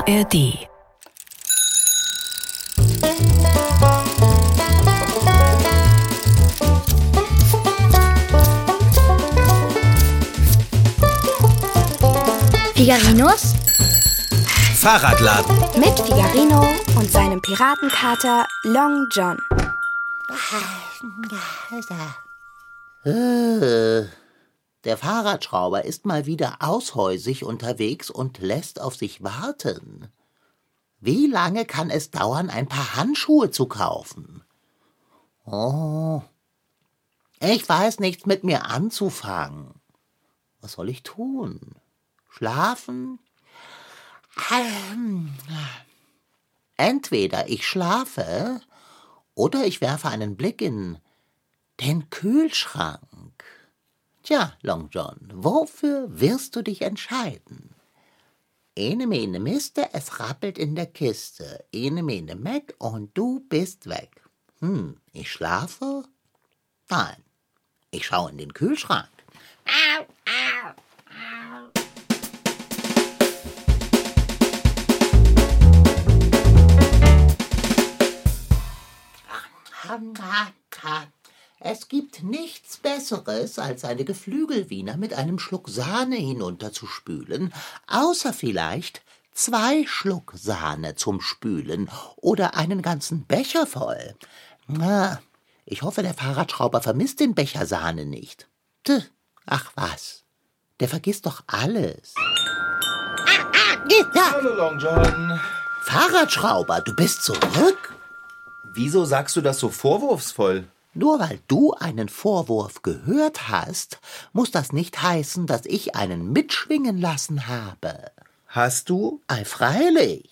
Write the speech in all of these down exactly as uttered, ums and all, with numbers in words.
R D. Figarinos Fahrradladen mit Figarino und seinem Piratenkater Long John. Äh, der Fahrradschrauber ist mal wieder aushäusig unterwegs und lässt auf sich warten. Wie lange kann es dauern, ein paar Handschuhe zu kaufen? Oh, ich weiß nichts mit mir anzufangen. Was soll ich tun? Schlafen? Ähm, entweder ich schlafe oder ich werfe einen Blick in den Kühlschrank. Tja, Long John, wofür wirst du dich entscheiden? Ene mene Miste, es rappelt in der Kiste. Ene mene Meck und du bist weg. Hm, ich schlafe? Nein, ich schaue in den Kühlschrank. Au, au, au. Es gibt nichts Besseres, als eine Geflügelwiener mit einem Schluck Sahne hinunterzuspülen, außer vielleicht zwei Schluck Sahne zum Spülen oder einen ganzen Becher voll. Na, ich hoffe, der Fahrradschrauber vermisst den Becher Sahne nicht. Tch, ach was, der vergisst doch alles. Ah, ah, ja. Hallo Long John. Fahrradschrauber, du bist zurück? Wieso sagst du das so vorwurfsvoll? Nur weil du einen Vorwurf gehört hast, muss das nicht heißen, dass ich einen mitschwingen lassen habe. Hast du? Ei, freilich.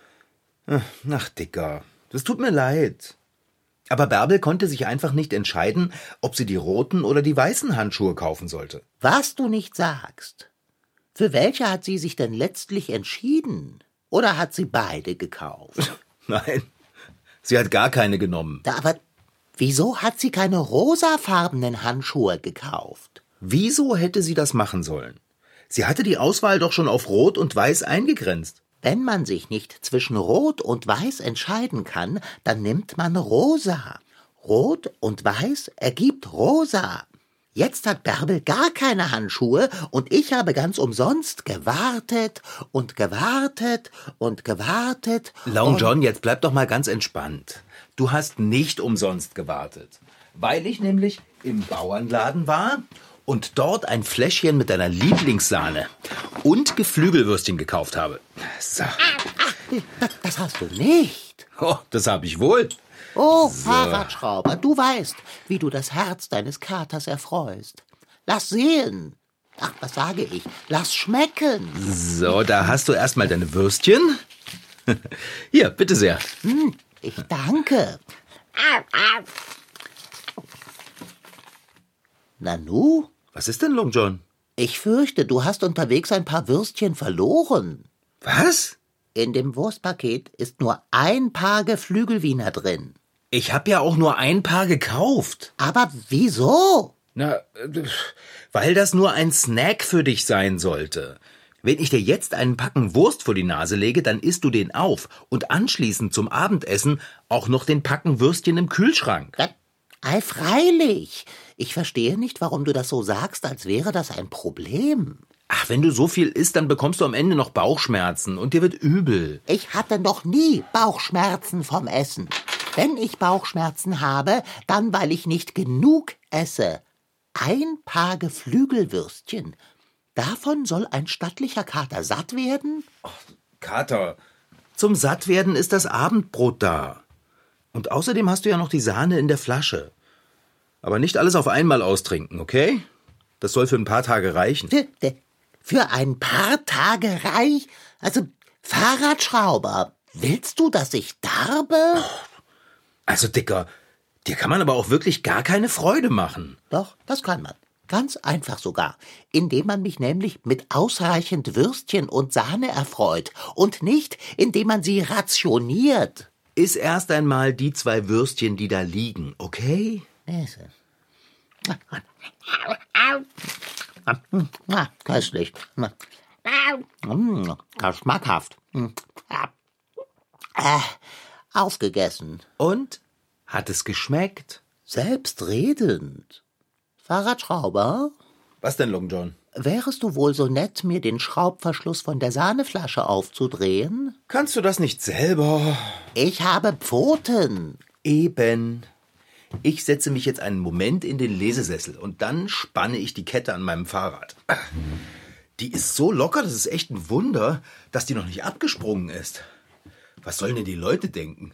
Ach, Dicker, das tut mir leid. Aber Bärbel konnte sich einfach nicht entscheiden, ob sie die roten oder die weißen Handschuhe kaufen sollte. Was du nicht sagst. Für welche hat sie sich denn letztlich entschieden? Oder hat sie beide gekauft? Nein, sie hat gar keine genommen. Da, aber wieso hat sie keine rosafarbenen Handschuhe gekauft? Wieso hätte sie das machen sollen? Sie hatte die Auswahl doch schon auf Rot und Weiß eingegrenzt. Wenn man sich nicht zwischen Rot und Weiß entscheiden kann, dann nimmt man Rosa. Rot und Weiß ergibt Rosa. Jetzt hat Bärbel gar keine Handschuhe und ich habe ganz umsonst gewartet und gewartet und gewartet. Long und John, jetzt bleib doch mal ganz entspannt. Du hast nicht umsonst gewartet, weil ich nämlich im Bauernladen war und dort ein Fläschchen mit deiner Lieblingssahne und Geflügelwürstchen gekauft habe. So. Das hast du nicht. Oh, das habe ich wohl. Oh, Fahrradschrauber, du weißt, wie du das Herz deines Katers erfreust. Lass sehen. Ach, was sage ich? Lass schmecken. So, da hast du erstmal deine Würstchen. Hier, bitte sehr. Hm, ich danke. Nanu? Was ist denn, Long John? Ich fürchte, du hast unterwegs ein paar Würstchen verloren. Was? In dem Wurstpaket ist nur ein Paar Geflügelwiener drin. Ich habe ja auch nur ein Paar gekauft. Aber wieso? Na, äh, weil das nur ein Snack für dich sein sollte. Wenn ich dir jetzt einen Packen Wurst vor die Nase lege, dann isst du den auf und anschließend zum Abendessen auch noch den Packen Würstchen im Kühlschrank. Ja, ei, freilich. Ich verstehe nicht, warum du das so sagst, als wäre das ein Problem. Ach, wenn du so viel isst, dann bekommst du am Ende noch Bauchschmerzen und dir wird übel. Ich hatte noch nie Bauchschmerzen vom Essen. Wenn ich Bauchschmerzen habe, dann weil ich nicht genug esse. Ein Paar Geflügelwürstchen. Davon soll ein stattlicher Kater satt werden? Kater, zum Sattwerden ist das Abendbrot da. Und außerdem hast du ja noch die Sahne in der Flasche. Aber nicht alles auf einmal austrinken, okay? Das soll für ein paar Tage reichen. Für, für ein paar Tage reich? Also, Fahrradschrauber, willst du, dass ich darbe? Also, Dicker, dir kann man aber auch wirklich gar keine Freude machen. Doch, das kann man. Ganz einfach sogar, indem man mich nämlich mit ausreichend Würstchen und Sahne erfreut und nicht, indem man sie rationiert. Iss erst einmal die zwei Würstchen, die da liegen, okay? Köstlich. Mm, schmackhaft. Mm. Äh, aufgegessen. Und? Hat es geschmeckt? Selbstredend. Fahrradschrauber, Was denn, Long John? wärest du wohl so nett, mir den Schraubverschluss von der Sahneflasche aufzudrehen? Kannst du das nicht selber? Ich habe Pfoten. Eben. Ich setze mich jetzt einen Moment in den Lesesessel und dann spanne ich die Kette an meinem Fahrrad. Die ist so locker, das ist echt ein Wunder, dass die noch nicht abgesprungen ist. Was sollen denn die Leute denken?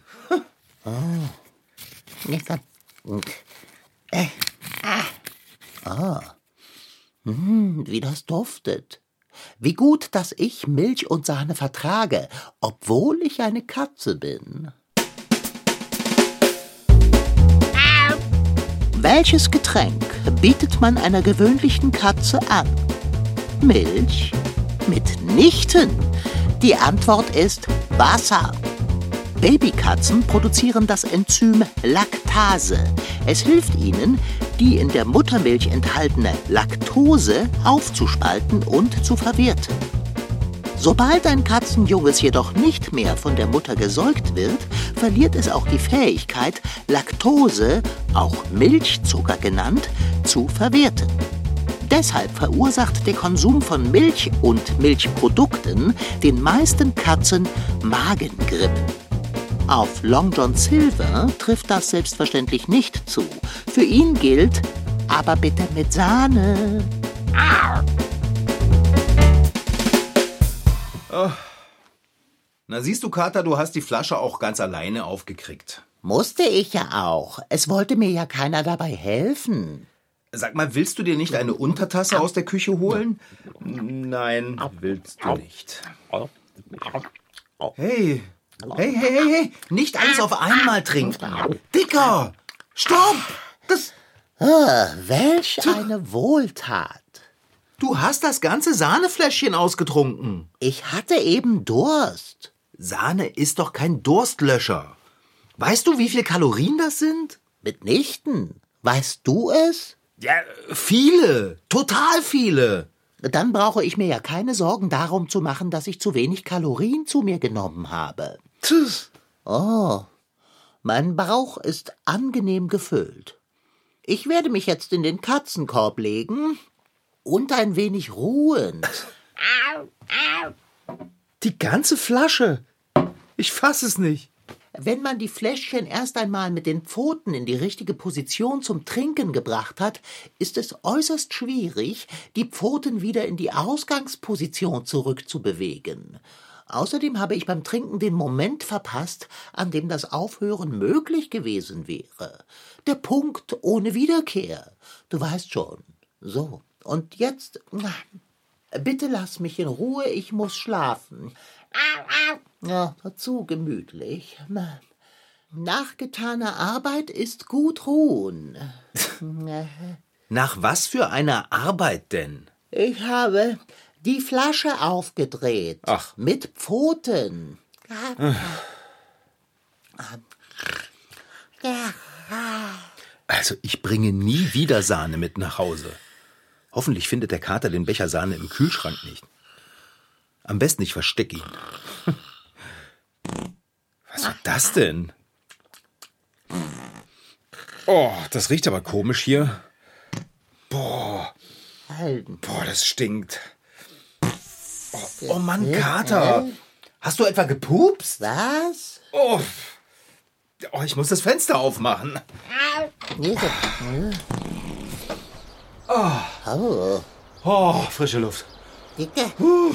Äh, ah. Ah. Hm, wie das duftet. Wie gut, dass ich Milch und Sahne vertrage, obwohl ich eine Katze bin. Welches Getränk bietet man einer gewöhnlichen Katze an? Milch? Mitnichten. Die Antwort ist Wasser. Babykatzen produzieren das Enzym Laktase. Es hilft ihnen, die in der Muttermilch enthaltene Laktose aufzuspalten und zu verwerten. Sobald ein Katzenjunges jedoch nicht mehr von der Mutter gesäugt wird, verliert es auch die Fähigkeit, Laktose, auch Milchzucker genannt, zu verwerten. Deshalb verursacht der Konsum von Milch und Milchprodukten den meisten Katzen Magengrippen. Auf Long John Silver trifft das selbstverständlich nicht zu. Für ihn gilt, aber bitte mit Sahne. Oh. Na siehst du, Kater, du hast die Flasche auch ganz alleine aufgekriegt. Musste ich ja auch. Es wollte mir ja keiner dabei helfen. Sag mal, willst du dir nicht eine Untertasse aus der Küche holen? Nein, willst du nicht. Hey, hey, hey, hey, hey, nicht alles auf einmal trinken. Dicker, stopp! Das, Ah, welch eine Wohltat. du hast das ganze Sahnefläschchen ausgetrunken. Ich hatte eben Durst. Sahne ist doch kein Durstlöscher. Weißt du, wie viel Kalorien das sind? Mitnichten. Weißt du es? Ja, viele, total viele. Dann brauche ich mir ja keine Sorgen darum zu machen, dass ich zu wenig Kalorien zu mir genommen habe. Tschüss. Oh, mein Bauch ist angenehm gefüllt. Ich werde mich jetzt in den Katzenkorb legen und ein wenig ruhen. Die ganze Flasche. Ich fass es nicht. Wenn man die Fläschchen erst einmal mit den Pfoten in die richtige Position zum Trinken gebracht hat, ist es äußerst schwierig, die Pfoten wieder in die Ausgangsposition zurückzubewegen. Außerdem habe ich beim Trinken den Moment verpasst, an dem das Aufhören möglich gewesen wäre. Der Punkt ohne Wiederkehr. Du weißt schon. So, und jetzt... Bitte lass mich in Ruhe, ich muss schlafen. Ja, zu gemütlich. Nach getaner Arbeit ist gut ruhen. Nach was für einer Arbeit denn? Ich habe die Flasche aufgedreht. Ach. Mit Pfoten. Also ich bringe nie wieder Sahne mit nach Hause. Hoffentlich findet der Kater den Becher Sahne im Kühlschrank nicht. Am besten ich verstecke ihn. Was war das denn? Oh, das riecht aber komisch hier. Boah, boah, das stinkt. Oh, oh Mann, Kater. Hast du etwa gepupst? Was? Oh, oh, ich muss das Fenster aufmachen. Oh. Oh, frische Luft. Puh.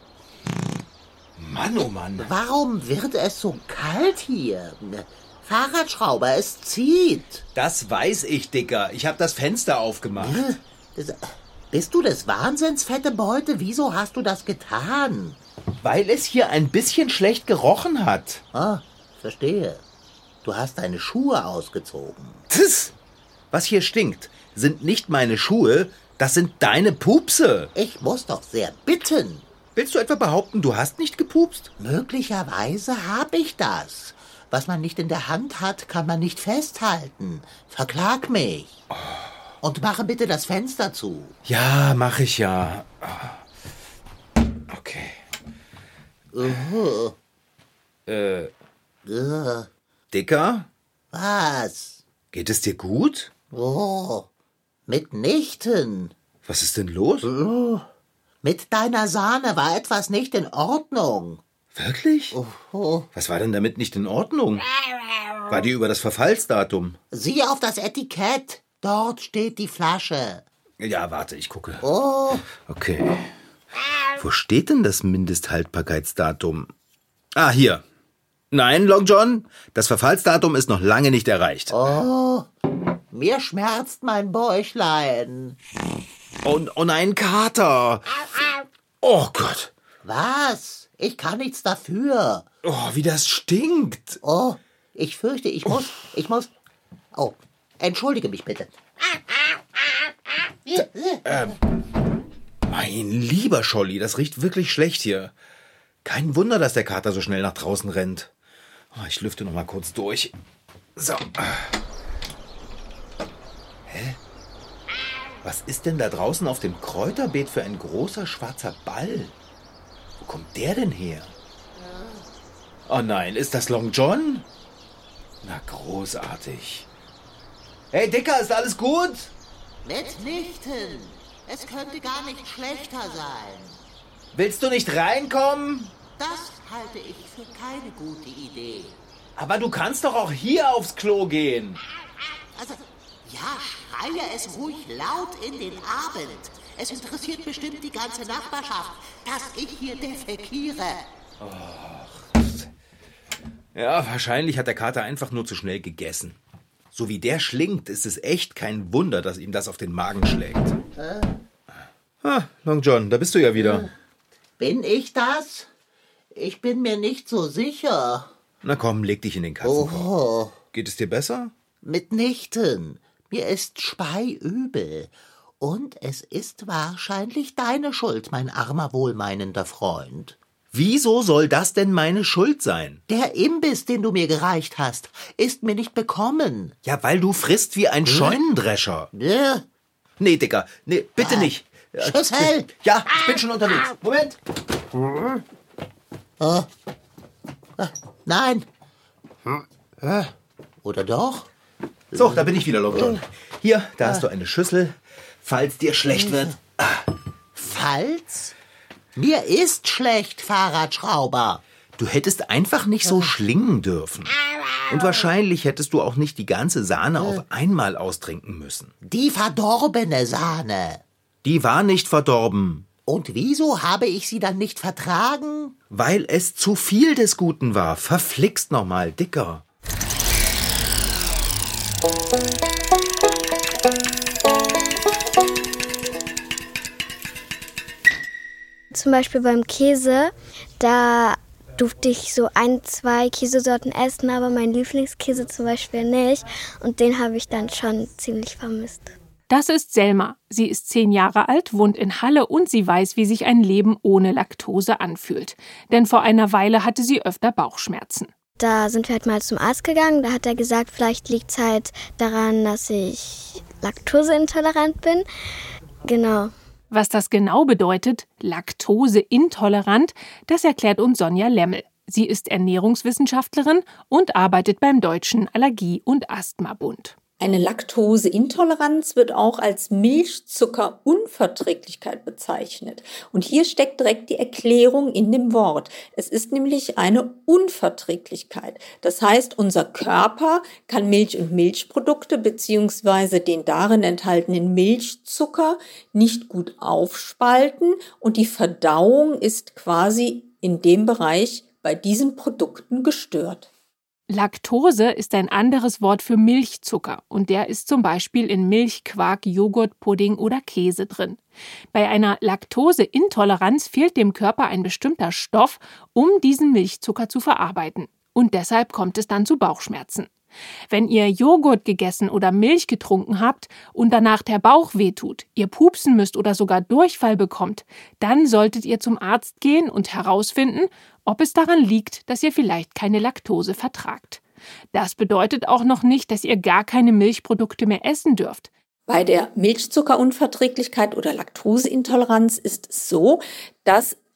Mann, oh Mann. Warum wird es so kalt hier? Fahrradschrauber, es zieht. Das weiß ich, Dicker. Ich habe das Fenster aufgemacht. Das, bist du des Wahnsinns, fette Beute? Wieso hast du das getan? Weil es hier ein bisschen schlecht gerochen hat. Ah, verstehe. Du hast deine Schuhe ausgezogen. Tss. Was hier stinkt, sind nicht meine Schuhe, das sind deine Pupse. Ich muss doch sehr bitten. Willst du etwa behaupten, du hast nicht gepupst? Möglicherweise habe ich das. Was man nicht in der Hand hat, kann man nicht festhalten. Verklag mich. Und mache bitte das Fenster zu. Ja, mach ich ja. Oh Uh, Äh, uh, Dicker? was? Geht es dir gut? Oh, mitnichten. Was ist denn los? Oh, mit deiner Sahne war etwas nicht in Ordnung. Wirklich? Oh, oh. Was war denn damit nicht in Ordnung? War die über das Verfallsdatum? Sieh auf das Etikett. Dort steht die Flasche. Ja, warte, ich gucke. Oh, Okay. Wo steht denn das Mindesthaltbarkeitsdatum? Ah, hier. Nein, Long John, das Verfallsdatum ist noch lange nicht erreicht. oh, mir schmerzt mein Bäuchlein. Und oh nein, Kater. Oh Gott. Was? Ich kann nichts dafür. Oh, wie das stinkt. Oh, ich fürchte, ich muss, ich muss... Oh, entschuldige mich bitte. Mein lieber Scholli, das riecht wirklich schlecht hier. Kein Wunder, dass der Kater so schnell nach draußen rennt. Oh, ich lüfte noch mal kurz durch. So. Hä? Was ist denn da draußen auf dem Kräuterbeet für ein großer schwarzer Ball? Wo kommt der denn her? Oh nein, ist das Long John? Na, großartig. Hey, Dicker, ist alles gut? Mitnichten. Es könnte gar nicht schlechter sein. Willst du nicht reinkommen? Das halte ich für keine gute Idee. Aber du kannst doch auch hier aufs Klo gehen. Also, ja, schreie es ruhig laut in den Abend. Es interessiert bestimmt die ganze Nachbarschaft, dass ich hier defekiere. Ja, wahrscheinlich hat der Kater einfach nur zu schnell gegessen. So wie der schlingt, ist es echt kein Wunder, dass ihm das auf den Magen schlägt. Äh? Ah, Long John, da bist du ja wieder. Bin ich das? Ich bin mir nicht so sicher. Na komm, leg dich in den Katzenkorb. Oh, Geht es dir besser? mitnichten. Mir ist speiübel. Und es ist wahrscheinlich deine Schuld, mein armer, wohlmeinender Freund. Wieso soll das denn meine Schuld sein? Der Imbiss, den du mir gereicht hast, ist mir nicht bekommen. Ja, weil du frisst wie ein Scheunendrescher. Äh, Nee, Dicker, nee, bitte Ah. nicht. Schüssel! Ja, ich bin schon unterwegs. Moment. Nein. Äh, Oder doch? So, da bin ich wieder, Long John. Hier, da hast du eine Schüssel, falls dir schlecht wird. Falls? Mir ist schlecht, Fahrradschrauber. Du hättest einfach nicht so schlingen dürfen. Und wahrscheinlich hättest du auch nicht die ganze Sahne auf einmal austrinken müssen. Die verdorbene Sahne. Die war nicht verdorben, Und wieso habe ich sie dann nicht vertragen? weil es zu viel des Guten war. Verflixt nochmal, Dicker. Zum Beispiel beim Käse, da durfte ich so ein, zwei Käsesorten essen, aber mein Lieblingskäse zum Beispiel nicht. Und den habe ich dann schon ziemlich vermisst. Das ist Selma. Sie ist zehn Jahre alt, wohnt in Halle und sie weiß, wie sich ein Leben ohne Laktose anfühlt. Denn vor einer Weile hatte sie öfter Bauchschmerzen. Da sind wir halt mal zum Arzt gegangen. Da hat er gesagt, vielleicht liegt es halt daran, dass ich laktoseintolerant bin. Genau. Was das genau bedeutet, laktoseintolerant, das erklärt uns Sonja Lemmel. Sie ist Ernährungswissenschaftlerin und arbeitet beim Deutschen Allergie- und Asthma-Bund. Eine Laktoseintoleranz wird auch als Milchzuckerunverträglichkeit bezeichnet. Und hier steckt direkt die Erklärung in dem Wort. Es ist nämlich eine Unverträglichkeit. Das heißt, unser Körper kann Milch und Milchprodukte bzw. den darin enthaltenen Milchzucker nicht gut aufspalten und die Verdauung ist quasi in dem Bereich bei diesen Produkten gestört. Laktose ist ein anderes Wort für Milchzucker und der ist zum Beispiel in Milch, Quark, Joghurt, Pudding oder Käse drin. Bei einer Laktoseintoleranz fehlt dem Körper ein bestimmter Stoff, um diesen Milchzucker zu verarbeiten. Und deshalb kommt es dann zu Bauchschmerzen. Wenn ihr Joghurt gegessen oder Milch getrunken habt und danach der Bauch wehtut, ihr pupsen müsst oder sogar Durchfall bekommt, dann solltet ihr zum Arzt gehen und herausfinden, ob es daran liegt, dass ihr vielleicht keine Laktose vertragt. Das bedeutet auch noch nicht, dass ihr gar keine Milchprodukte mehr essen dürft. Bei der Milchzuckerunverträglichkeit oder Laktoseintoleranz ist es so, dass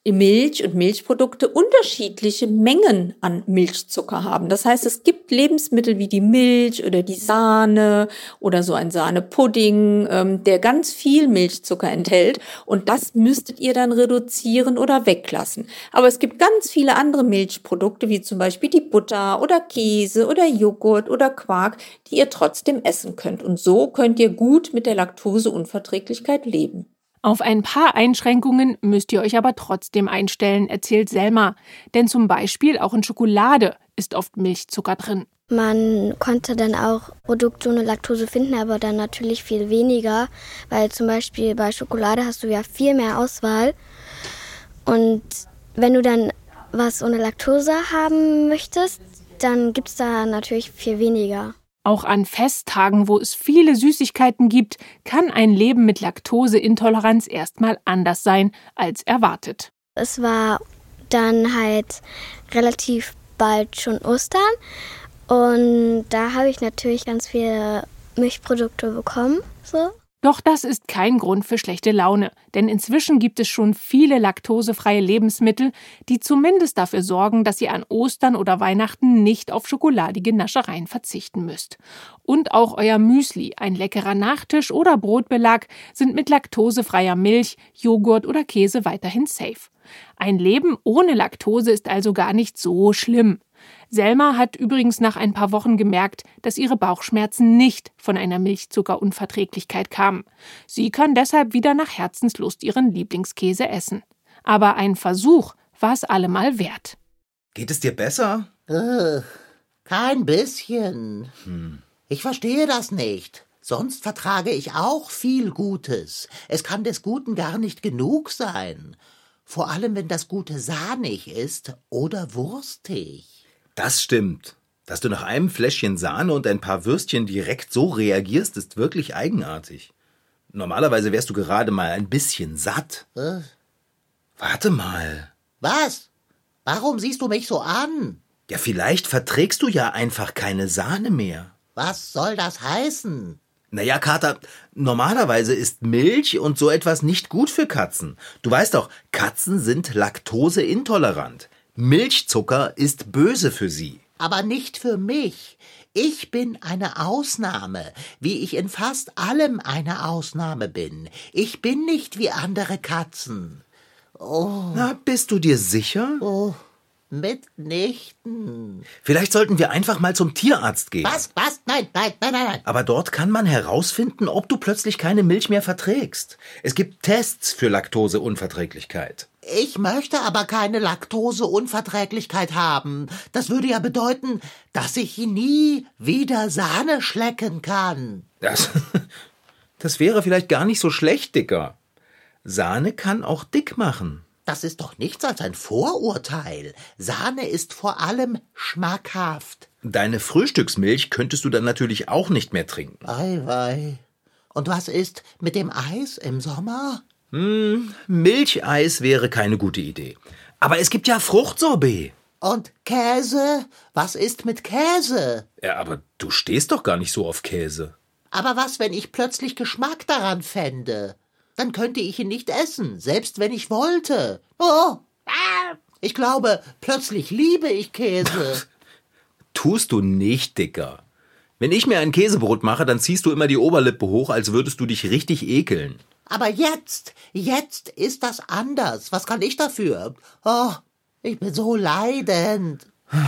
Milch und Milchprodukte unterschiedliche Mengen an Milchzucker haben. Das heißt, es gibt Lebensmittel wie die Milch oder die Sahne oder so ein Sahnepudding, ähm, der ganz viel Milchzucker enthält. Und das müsstet ihr dann reduzieren oder weglassen. Aber es gibt ganz viele andere Milchprodukte, wie zum Beispiel die Butter oder Käse oder Joghurt oder Quark, die ihr trotzdem essen könnt. Und so könnt ihr gut mit der Laktoseunverträglichkeit leben. Auf ein paar Einschränkungen müsst ihr euch aber trotzdem einstellen, erzählt Selma. Denn zum Beispiel auch in Schokolade ist oft Milchzucker drin. Man konnte dann auch Produkte ohne Laktose finden, aber dann natürlich viel weniger. Weil zum Beispiel bei Schokolade hast du ja viel mehr Auswahl. Und wenn du dann was ohne Laktose haben möchtest, dann gibt es da natürlich viel weniger. Auch an Festtagen, wo es viele Süßigkeiten gibt, kann ein Leben mit Laktoseintoleranz erstmal anders sein als erwartet. Es war dann halt relativ bald schon Ostern und da habe ich natürlich ganz viele Milchprodukte bekommen. So. Doch das ist kein Grund für schlechte Laune, denn inzwischen gibt es schon viele laktosefreie Lebensmittel, die zumindest dafür sorgen, dass ihr an Ostern oder Weihnachten nicht auf schokoladige Naschereien verzichten müsst. Und auch euer Müsli, ein leckerer Nachtisch oder Brotbelag sind mit laktosefreier Milch, Joghurt oder Käse weiterhin safe. Ein Leben ohne Laktose ist also gar nicht so schlimm. Selma hat übrigens nach ein paar Wochen gemerkt, dass ihre Bauchschmerzen nicht von einer Milchzuckerunverträglichkeit kamen. Sie kann deshalb wieder nach Herzenslust ihren Lieblingskäse essen. Aber ein Versuch war es allemal wert. Geht es dir besser? Äh, kein bisschen. Hm. Ich verstehe das nicht. Sonst vertrage ich auch viel Gutes. Es kann des Guten gar nicht genug sein. Vor allem, wenn das Gute sahnig ist oder wurstig. Das stimmt. Dass du nach einem Fläschchen Sahne und ein paar Würstchen direkt so reagierst, ist wirklich eigenartig. Normalerweise wärst du gerade mal ein bisschen satt. Äh? Warte mal. Was? Warum siehst du mich so an? Ja, vielleicht verträgst du ja einfach keine Sahne mehr. Was soll das heißen? Naja, Kater, normalerweise ist Milch und so etwas nicht gut für Katzen. Du weißt doch, Katzen sind laktoseintolerant. Milchzucker ist böse für sie. Aber nicht für mich. Ich bin eine Ausnahme, wie ich in fast allem eine Ausnahme bin. Ich bin nicht wie andere Katzen. Oh. Na, bist du dir sicher? Oh, mitnichten. Vielleicht sollten wir einfach mal zum Tierarzt gehen. Was? Was? Nein, nein, nein, nein, nein. Aber dort kann man herausfinden, ob du plötzlich keine Milch mehr verträgst. Es gibt Tests für Laktoseunverträglichkeit. Ich möchte aber keine Laktoseunverträglichkeit haben. Das würde ja bedeuten, dass ich nie wieder Sahne schlecken kann. Das, das wäre vielleicht gar nicht so schlecht, Dicker. Sahne kann auch dick machen. Das ist doch nichts als ein Vorurteil. Sahne ist vor allem schmackhaft. Deine Frühstücksmilch könntest du dann natürlich auch nicht mehr trinken. Ei, wei. Und was ist mit dem Eis im Sommer? Hm, Milcheis wäre keine gute Idee. Aber es gibt ja Fruchtsorbet. Und Käse? Was ist mit Käse? Ja, aber du stehst doch gar nicht so auf Käse. Aber was, wenn ich plötzlich Geschmack daran fände? Dann könnte ich ihn nicht essen, selbst wenn ich wollte. Oh, ich glaube, plötzlich liebe ich Käse. Tust du nicht, Dicker. Wenn ich mir ein Käsebrot mache, dann ziehst du immer die Oberlippe hoch, als würdest du dich richtig ekeln. Aber jetzt, jetzt ist das anders. Was kann ich dafür? Oh, ich bin so leidend.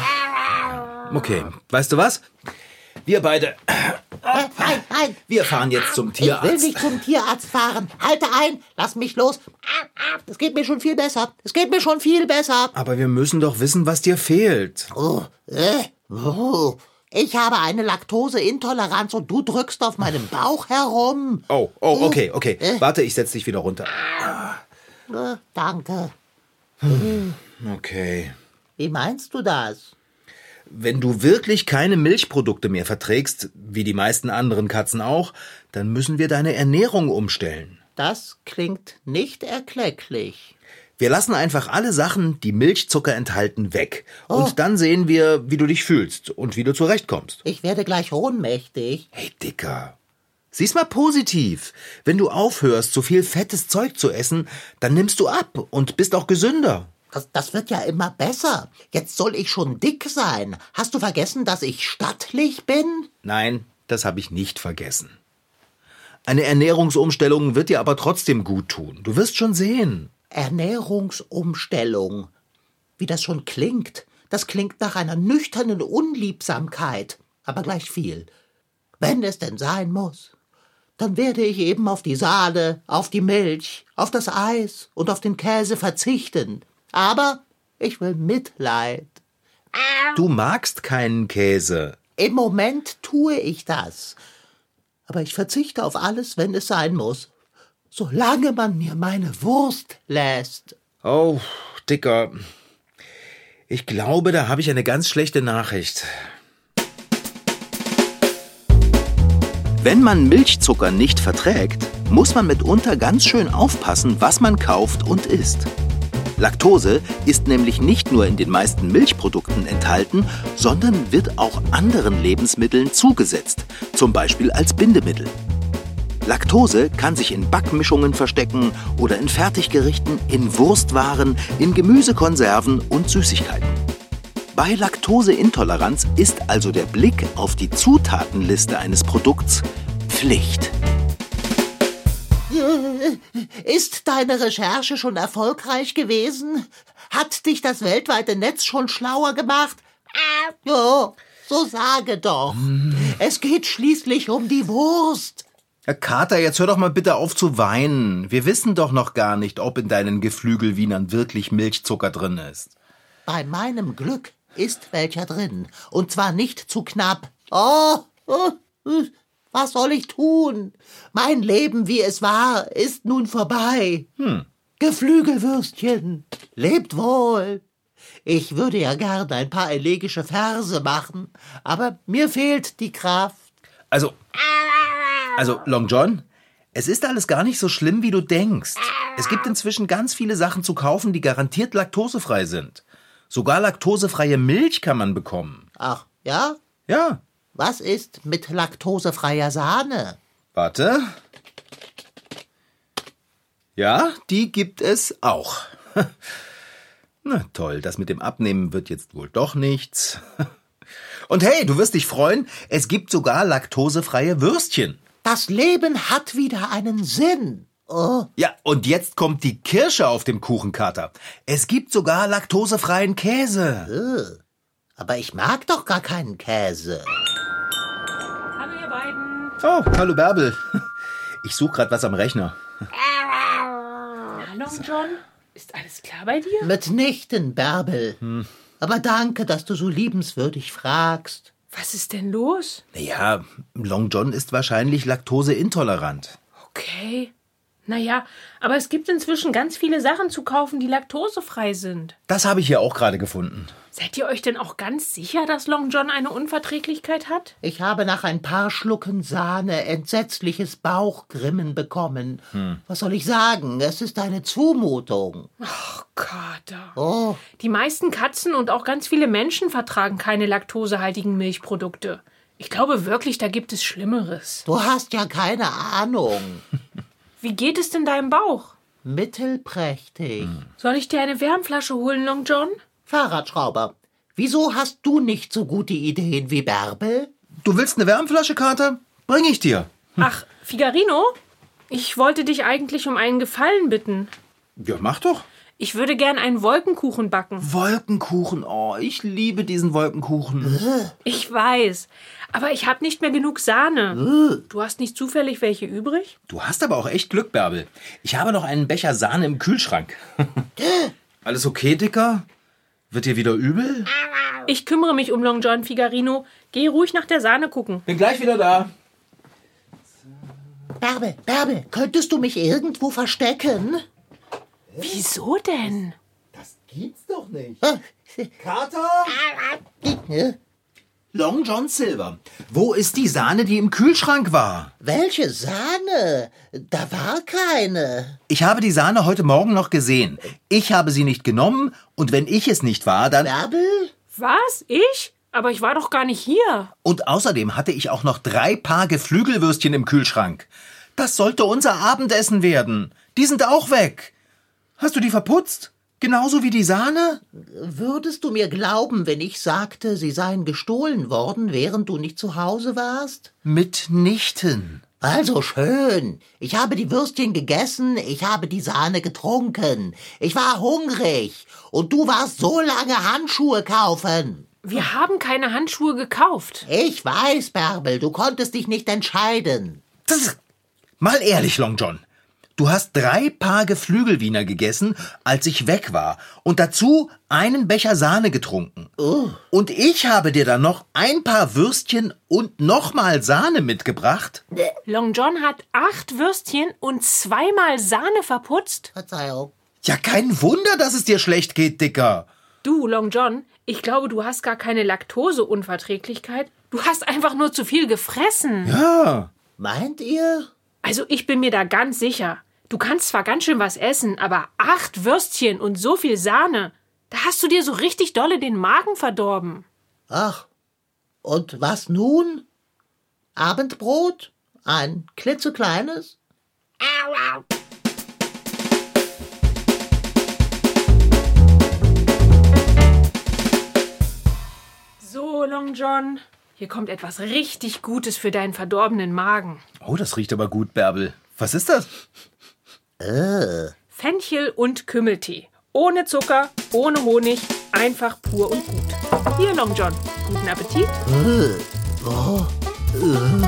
Okay, weißt du was? Wir beide... Äh, nein, nein. Wir fahren jetzt zum Tierarzt. Ich will nicht zum Tierarzt fahren. Halte ein, lass mich los. Es geht mir schon viel besser. Es geht mir schon viel besser. Aber wir müssen doch wissen, was dir fehlt. Oh, äh, oh. Ich habe eine Laktoseintoleranz und du drückst auf meinem Bauch herum. Oh, oh, okay, okay. Warte, ich setz dich wieder runter. Äh, danke. Okay. Wie meinst du das? Wenn du wirklich keine Milchprodukte mehr verträgst, wie die meisten anderen Katzen auch, dann müssen wir deine Ernährung umstellen. Das klingt nicht erklecklich. Wir lassen einfach alle Sachen, die Milchzucker enthalten, weg. Oh. Und dann sehen wir, wie du dich fühlst und wie du zurechtkommst. Ich werde gleich ohnmächtig. Hey, Dicker, Sieh's mal positiv. Wenn du aufhörst, so viel fettes Zeug zu essen, dann nimmst du ab und bist auch gesünder. Das, das wird ja immer besser. Jetzt soll ich schon dick sein. Hast du vergessen, dass ich stattlich bin? Nein, das habe ich nicht vergessen. Eine Ernährungsumstellung wird dir aber trotzdem gut tun. Du wirst schon sehen. Ernährungsumstellung. Wie das schon klingt. Das klingt nach einer nüchternen Unliebsamkeit. Aber gleich viel. Wenn es denn sein muss, dann werde ich eben auf die Sahne, auf die Milch, auf das Eis und auf den Käse verzichten. Aber ich will Mitleid. Du magst keinen Käse. Im Moment tue ich das. Aber ich verzichte auf alles, wenn es sein muss. Solange man mir meine Wurst lässt. Oh, Dicker. Ich glaube, da habe ich eine ganz schlechte Nachricht. Wenn man Milchzucker nicht verträgt, muss man mitunter ganz schön aufpassen, was man kauft und isst. Laktose ist nämlich nicht nur in den meisten Milchprodukten enthalten, sondern wird auch anderen Lebensmitteln zugesetzt, zum Beispiel als Bindemittel. Laktose kann sich in Backmischungen verstecken oder in Fertiggerichten, in Wurstwaren, in Gemüsekonserven und Süßigkeiten. Bei Laktoseintoleranz ist also der Blick auf die Zutatenliste eines Produkts Pflicht. Ist deine Recherche schon erfolgreich gewesen? Hat dich das weltweite Netz schon schlauer gemacht? Ja, so sage doch. Es geht schließlich um die Wurst. Herr Kater, jetzt hör doch mal bitte auf zu weinen. Wir wissen doch noch gar nicht, ob in deinen Geflügelwienern wirklich Milchzucker drin ist. Bei meinem Glück ist welcher drin. Und zwar nicht zu knapp. Oh, oh, was soll ich tun? Mein Leben, wie es war, ist nun vorbei. Hm. Geflügelwürstchen, lebt wohl. Ich würde ja gern ein paar elegische Verse machen, aber mir fehlt die Kraft. Also, also Long John, es ist alles gar nicht so schlimm, wie du denkst. Es gibt inzwischen ganz viele Sachen zu kaufen, die garantiert laktosefrei sind. Sogar laktosefreie Milch kann man bekommen. Ach, ja? Ja. Was ist mit laktosefreier Sahne? Warte. Ja, die gibt es auch. Na toll, das mit dem Abnehmen wird jetzt wohl doch nichts. Und hey, du wirst dich freuen, es gibt sogar laktosefreie Würstchen. Das Leben hat wieder einen Sinn. Oh. Ja, und jetzt kommt die Kirsche auf dem Kuchenkater. Es gibt sogar laktosefreien Käse. Oh. Aber ich mag doch gar keinen Käse. Hallo ihr beiden. Oh, hallo Bärbel. Ich suche gerade was am Rechner. Hallo John, ist alles klar bei dir? Mitnichten, Bärbel. Hm. Aber danke, dass du so liebenswürdig fragst. Was ist denn los? Naja, Long John ist wahrscheinlich laktoseintolerant. Okay. Naja, aber es gibt inzwischen ganz viele Sachen zu kaufen, die laktosefrei sind. Das habe ich hier auch gerade gefunden. Seid ihr euch denn auch ganz sicher, dass Long John eine Unverträglichkeit hat? Ich habe nach ein paar Schlucken Sahne entsetzliches Bauchgrimmen bekommen. Hm. Was soll ich sagen? Es ist eine Zumutung. Ach, Kater. Oh. Die meisten Katzen und auch ganz viele Menschen vertragen keine laktosehaltigen Milchprodukte. Ich glaube wirklich, da gibt es Schlimmeres. Du hast ja keine Ahnung. Wie geht es denn deinem Bauch? Mittelprächtig. Hm. Soll ich dir eine Wärmflasche holen, Long John? Fahrradschrauber, wieso hast du nicht so gute Ideen wie Bärbel? Du willst eine Wärmflasche, Kater? Bring ich dir. Ach, Figarino? Ich wollte dich eigentlich um einen Gefallen bitten. Ja, mach doch. Ich würde gern einen Wolkenkuchen backen. Wolkenkuchen, oh, ich liebe diesen Wolkenkuchen. Ich weiß, aber ich habe nicht mehr genug Sahne. Du hast nicht zufällig welche übrig? Du hast aber auch echt Glück, Bärbel. Ich habe noch einen Becher Sahne im Kühlschrank. Alles okay, Dicker? Wird dir wieder übel? Ich kümmere mich um Long John, Figarino. Geh ruhig nach der Sahne gucken. Bin gleich wieder da. Bärbel, Bärbel, könntest du mich irgendwo verstecken? Wieso denn? Das gibt's doch nicht. Äh, Kater? Long John Silver, wo ist die Sahne, die im Kühlschrank war? Welche Sahne? Da war keine. Ich habe die Sahne heute Morgen noch gesehen. Ich habe sie nicht genommen und wenn ich es nicht war, dann... Bärbel? Was? Ich? Aber ich war doch gar nicht hier. Und außerdem hatte ich auch noch drei Paar Geflügelwürstchen im Kühlschrank. Das sollte unser Abendessen werden. Die sind auch weg. Hast du die verputzt? Genauso wie die Sahne? Würdest du mir glauben, wenn ich sagte, sie seien gestohlen worden, während du nicht zu Hause warst? Mitnichten. Also schön. Ich habe die Würstchen gegessen, ich habe die Sahne getrunken. Ich war hungrig. Und du warst so lange Handschuhe kaufen. Wir haben keine Handschuhe gekauft. Ich weiß, Bärbel, du konntest dich nicht entscheiden. Mal ehrlich, Long John. Du hast drei Paar Geflügelwiener gegessen, als ich weg war. Und dazu einen Becher Sahne getrunken. Oh. Und ich habe dir dann noch ein paar Würstchen und nochmal Sahne mitgebracht. Long John hat acht Würstchen und zweimal Sahne verputzt. Verzeihung. Ja, kein Wunder, dass es dir schlecht geht, Dicker. Du, Long John, ich glaube, du hast gar keine Laktoseunverträglichkeit. Du hast einfach nur zu viel gefressen. Ja. Meint ihr? Also ich bin mir da ganz sicher. Du kannst zwar ganz schön was essen, aber acht Würstchen und so viel Sahne, da hast du dir so richtig dolle den Magen verdorben. Ach, und was nun? Abendbrot? Ein klitzekleines? Au, au. So, Long John, hier kommt etwas richtig Gutes für deinen verdorbenen Magen. Oh, das riecht aber gut, Bärbel. Was ist das? Äh. Fenchel- und Kümmeltee. Ohne Zucker, ohne Honig, einfach pur und gut. Hier, Long John, guten Appetit. Äh. Oh. Äh.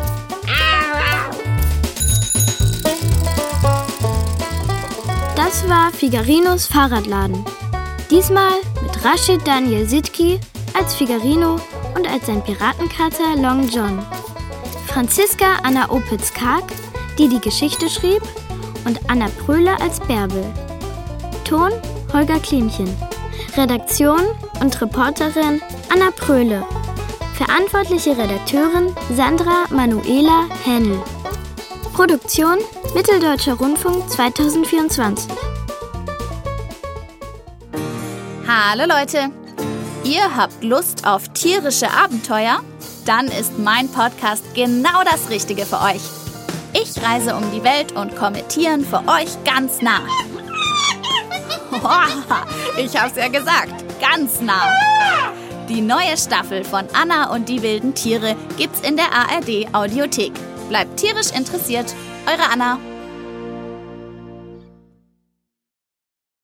Das war Figarinos Fahrradladen. Diesmal mit Rashid Daniel Sidki als Figarino und als sein Piratenkater Long John. Franziska Anna Opitz-Karg, die die Geschichte schrieb, und Anna Pröhle als Bärbel. Ton Holger Klimchen. Redaktion und Reporterin Anna Pröhle. Verantwortliche Redakteurin Sandra Manuela Hähnel. Produktion Mitteldeutscher Rundfunk zweitausendvierundzwanzig. Hallo Leute, ihr habt Lust auf tierische Abenteuer? Dann ist mein Podcast genau das Richtige für euch. Ich reise um die Welt und komme Tieren für euch ganz nah. Ich hab's ja gesagt, ganz nah. Die neue Staffel von Anna und die wilden Tiere gibt's in der A R D Audiothek. Bleibt tierisch interessiert, eure Anna.